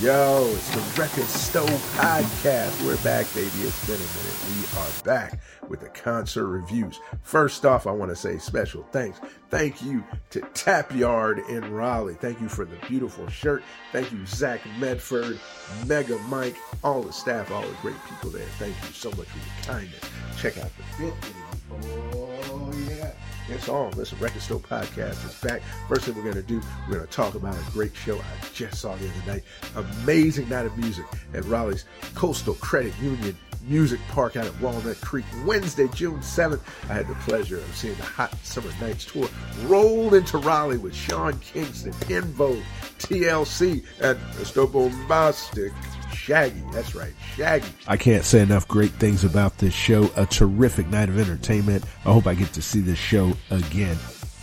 Yo, it's the Record Store Podcast. We're back, baby. It's been a minute. We are back with the concert reviews. First off, I want to say special thanks. Thank you to Tap Yard in Raleigh. Thank you for the beautiful shirt. Thank you, Zach Medford, Mega Mike, all the staff, all the great people there. Thank you so much for your kindness. Check out the fit. Oh, yeah. It's on. Listen, Record Store Podcast is back. First thing we're going to do, we're going to talk about a great show I just saw the other night. Amazing night of music at Raleigh's Coastal Credit Union Music Park out at Walnut Creek. Wednesday, June 7th, I had the pleasure of seeing the Hot Summer Nights Tour roll into Raleigh with Sean Kingston, En Vogue, TLC, and Mr. Bombastic, Shaggy. That's right, Shaggy. I can't say enough great things about this show. A terrific night of entertainment. I hope I get to see this show again.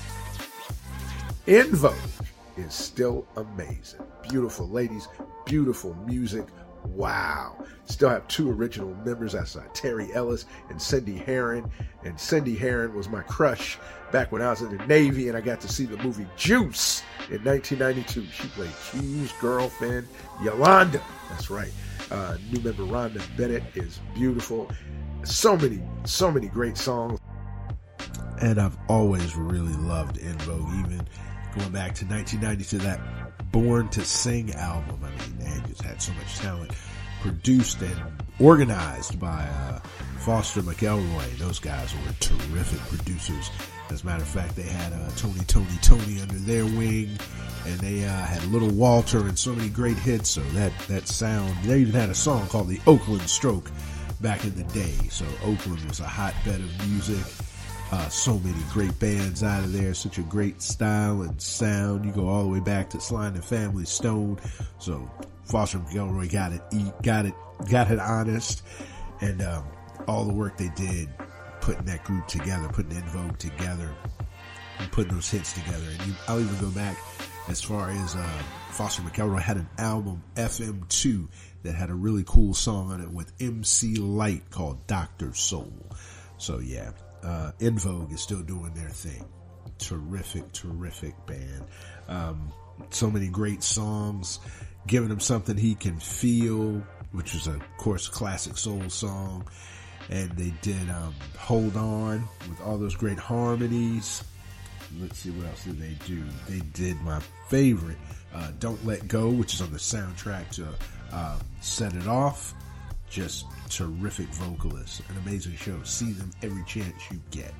En Vogue is still amazing. Beautiful ladies, beautiful music. Wow. Still have two original members. That's Terry Ellis and Cindy Herron. And Cindy Herron was my crush back when I was in the Navy and I got to see the movie Juice in 1992. She played Q's girlfriend, Yolanda. That's right. New member Rhonda Bennett is beautiful. So many great songs. And I've always really loved En Vogue, even going back to 1992, that Born to Sing album. I mean, they just had so much talent. Produced and organized by Foster McElroy. Those guys were terrific producers. As a matter of fact, they had Tony under their wing, and they had Little Walter and so many great hits. So that sound, they even had a song called the Oakland Stroke back in the day. So Oakland was a hotbed of music. So many great bands out of there, such a great style and sound. You go all the way back to Sly and the Family Stone. So Foster McElroy got it honest, and all the work they did putting that group together, putting En Vogue together, and putting those hits together. And I'll even go back as far as Foster McElroy had an album, FM2, that had a really cool song on it with MC Lyte called Dr. Soul. So yeah. En Vogue is still doing their thing. Terrific band. So many great songs, giving him something he can feel, which is of course a classic soul song. And they did Hold On with all those great harmonies. Let's see, what else did they do? They did my favorite, Don't Let Go, which is on the soundtrack to Set It Off. Just terrific vocalists, an amazing show. See them every chance you get.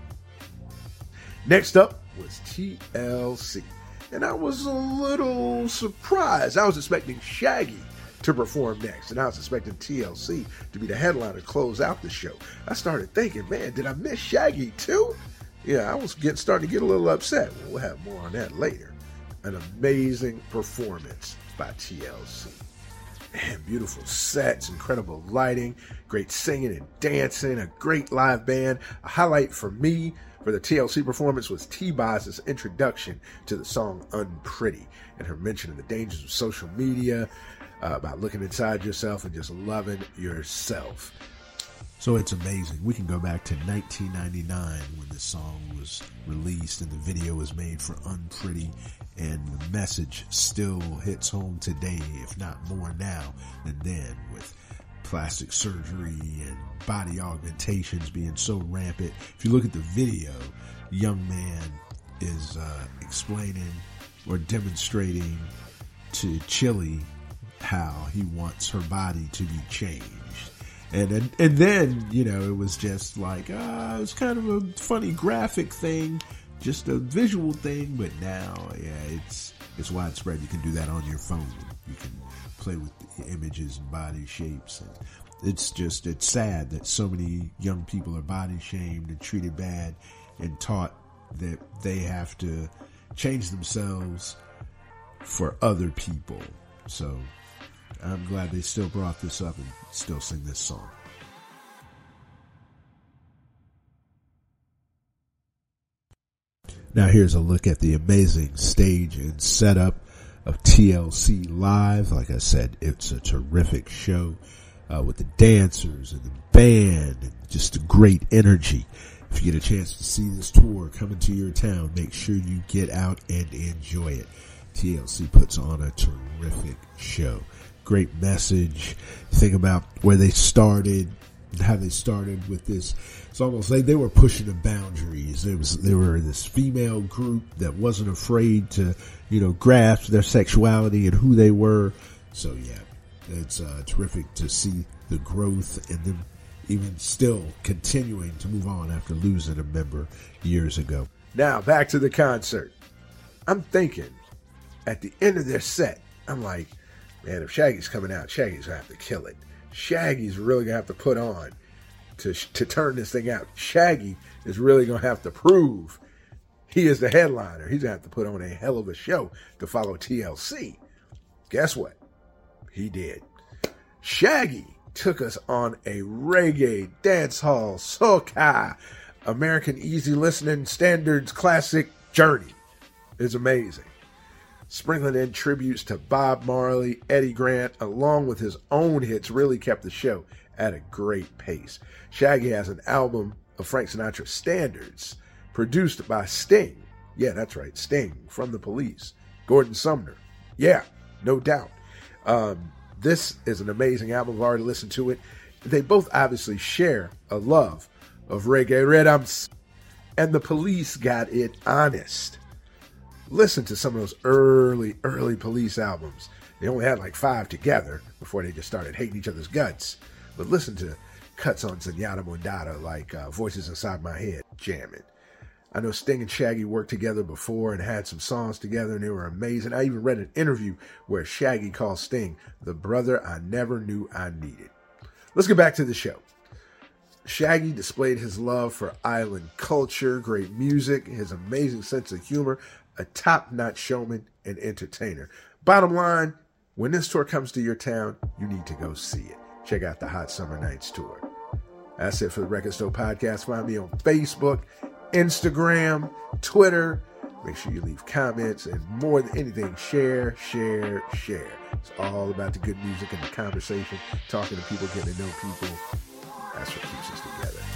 Next up was TLC, and I was a little surprised. I was expecting Shaggy to perform next, and I was expecting TLC to be the headliner to close out the show. I started thinking, man, did I miss Shaggy too? Yeah, I was starting to get a little upset. We'll have more on that later. An amazing performance by TLC. Man, beautiful sets, incredible lighting, great singing and dancing, a great live band. A highlight for me for the TLC performance was T-Boz's introduction to the song Unpretty and her mention of the dangers of social media, about looking inside yourself and just loving yourself. So it's amazing. We can go back to 1999 when the song was released and the video was made for Unpretty, and the message still hits home today, if not more now than then, with plastic surgery and body augmentations being so rampant. If you look at the video, the young man is explaining or demonstrating to Chili how he wants her body to be changed. And then, you know, it was just like, it was kind of a funny graphic thing, just a visual thing. But now, yeah, it's widespread. You can do that on your phone. You can play with the images and body shapes. And it's sad that so many young people are body shamed and treated bad and taught that they have to change themselves for other people. So I'm glad they still brought this up and still sing this song. Now here's a look at the amazing stage and setup of TLC Live. Like I said, it's a terrific show with the dancers and the band and just a great energy. If you get a chance to see this tour coming to your town, make sure you get out and enjoy it. TLC puts on a terrific show. great message. Think about where they started, how they started with this. It's almost like they were pushing the boundaries. They were this female group that wasn't afraid to, grasp their sexuality and who they were. So yeah, it's terrific to see the growth and them even still continuing to move on after losing a member years ago. Now back to the concert. I'm thinking at the end of their set, I'm like, man, if Shaggy's coming out, Shaggy's gonna have to kill it. Shaggy's really gonna have to put on to turn this thing out. Shaggy is really gonna have to prove he is the headliner. He's gonna have to put on a hell of a show to follow TLC. Guess what? He did. Shaggy took us on a reggae, dancehall, soca, American easy listening standards classic journey. It's amazing. Sprinkling in tributes to Bob Marley, Eddie Grant, along with his own hits, really kept the show at a great pace. Shaggy has an album of Frank Sinatra standards produced by Sting. Yeah, that's right, Sting from The Police. Gordon Sumner. Yeah, no doubt. This is an amazing album. I've already listened to it. They both obviously share a love of reggae rhythms, and The Police got it honest. Listen to some of those early Police albums. They only had like 5 together before they just started hating each other's guts. But listen to cuts on Zenyatta Mondatta like Voices Inside My Head, jamming. I know Sting and Shaggy worked together before and had some songs together, and they were amazing. I even read an interview where Shaggy called Sting the brother I never knew I needed. Let's get back to the show. Shaggy displayed his love for island culture, great music, his amazing sense of humor, a top-notch showman and entertainer. Bottom line, when this tour comes to your town, you need to go see it. Check out the Hot Summer Nights tour. That's it for the Record Store Podcast. Find me on Facebook, Instagram, Twitter. Make sure you leave comments, and more than anything, share. It's all about the good music and the conversation, talking to people, getting to know people. That's what keeps us together.